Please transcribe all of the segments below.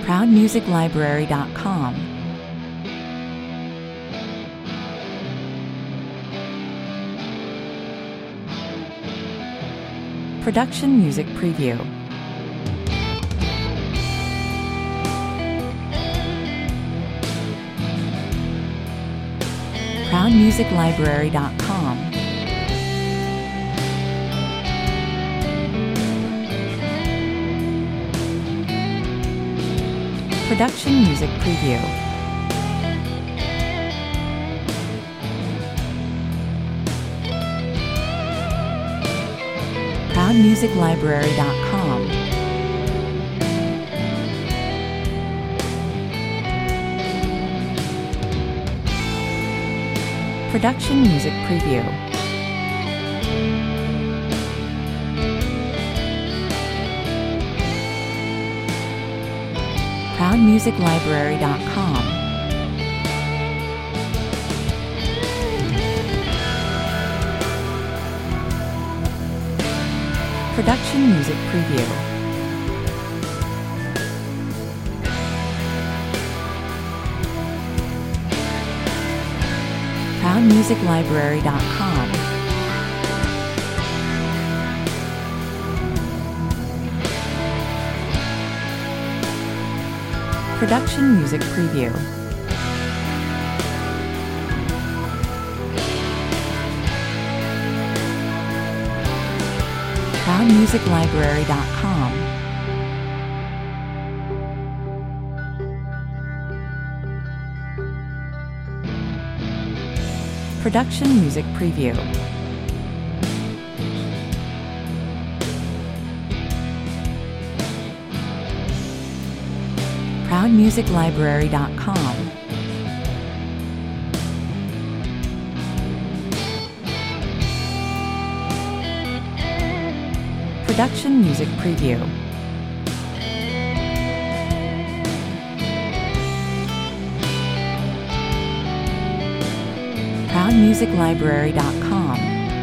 ProudMusicLibrary.com. Production Music Preview. ProudMusicLibrary.com. Production Music Preview. ProudMusicLibrary.com. Production Music Preview. ProudMusicLibrary.com. Production Music Preview. ProudMusicLibrary.com. Production Music Preview. ProudMusicLibrary.com. Production Music Preview. ProudMusicLibrary.com. Production Music Preview. ProudMusicLibrary.com.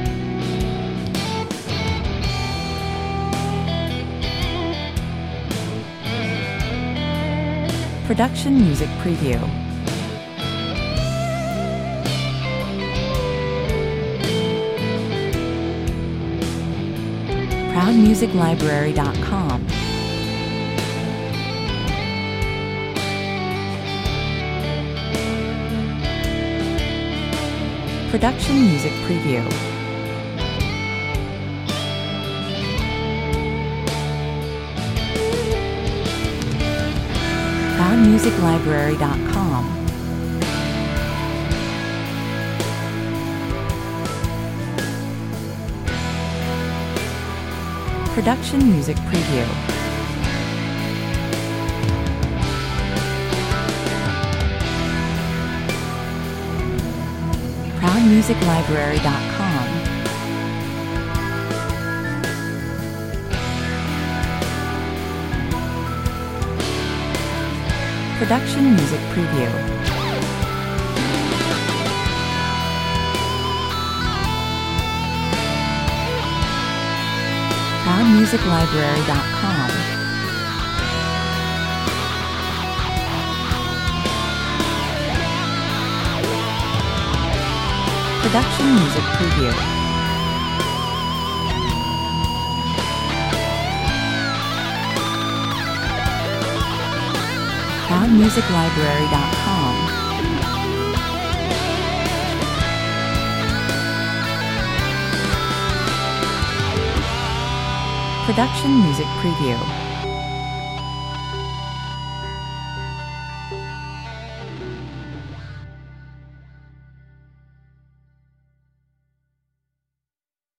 Production Music Preview. ProudMusicLibrary.com. Production Music Preview. ProudMusicLibrary.com. Production Music Preview. ProudMusicLibrary.com. Production Music Preview. ProudMusicLibrary.com. Production Music Preview. ProudMusicLibrary.com. Production Music Preview.